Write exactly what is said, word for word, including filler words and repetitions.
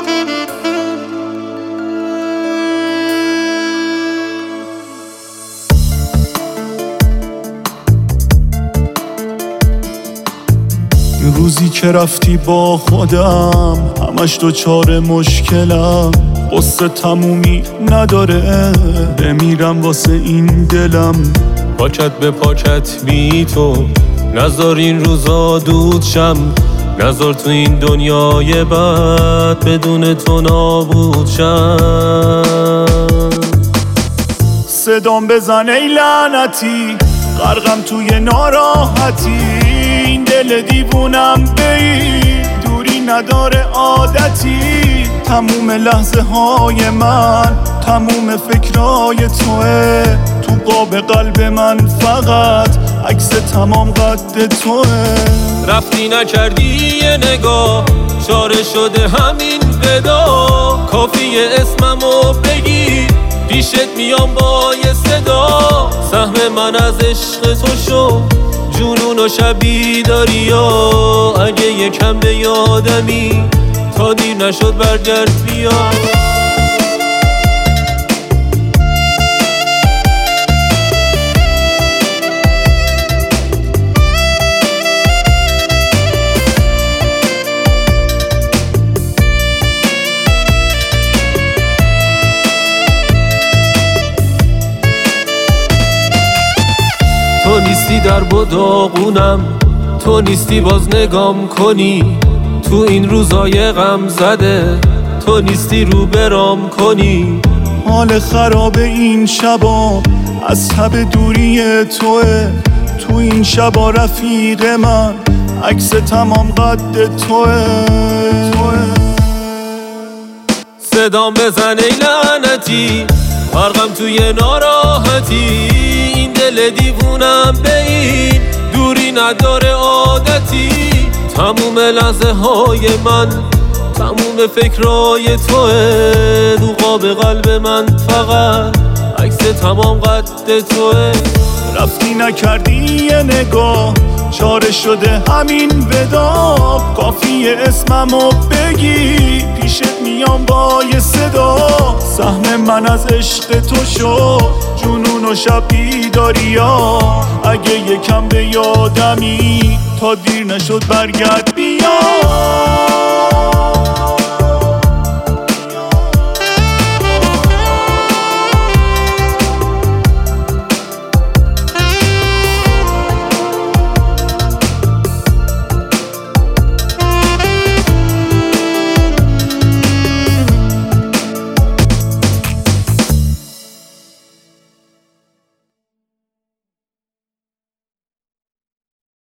روزی که رفتی با خودم همش دوچار مشکلم، قصه تمومی نداره، بمیرم واسه این دلم. پاکت به پاکت بی تو نذار این روزا دود شم، نذار تو این دنیای بد بدون تو نابود شم. صدام بزن ای لعنتی، غرقم توی ناراحتی، این دل دیوونم بی دوری نداره عادتی. تموم لحظه های من تموم فکرای توه، تو قاب قلب من فقط عکس تمام قد توه. رفتی نکردی یه نگاه، چاره شده همین ودا، کافیه اسممو بگی پیشت میام با یه صدا. سهم من از عشق تو شو جنون و شبی داری، یا اگه یکم به یادمی تا دیر نشد برگرد بیا. تو نیستی در بداغونم، تو نیستی باز نگام کنی، تو این روزای غم زده تو نیستی رو برام کنی. حال خراب این شبا از تب دوری توه، تو این شبا رفیق من عکس تمام قد توه. صدام بزن ای لعنتی، غرقم توی ناراحتی، این دل دیوونم به این دوری نداره عادتی. تموم لحظه های من تموم فکرای توه، تو قاب قلب من فقط عکس تمام قد توه. رفتی نکردی یه نگاه، چاره شده همین ودا، کافیه اسممو بگی پیشت میام با یه صدا. سهم من از عشق تو شو جنون و شبی داری، یا اگه یکم به یادمی تا دیر نشد برگرد بیا.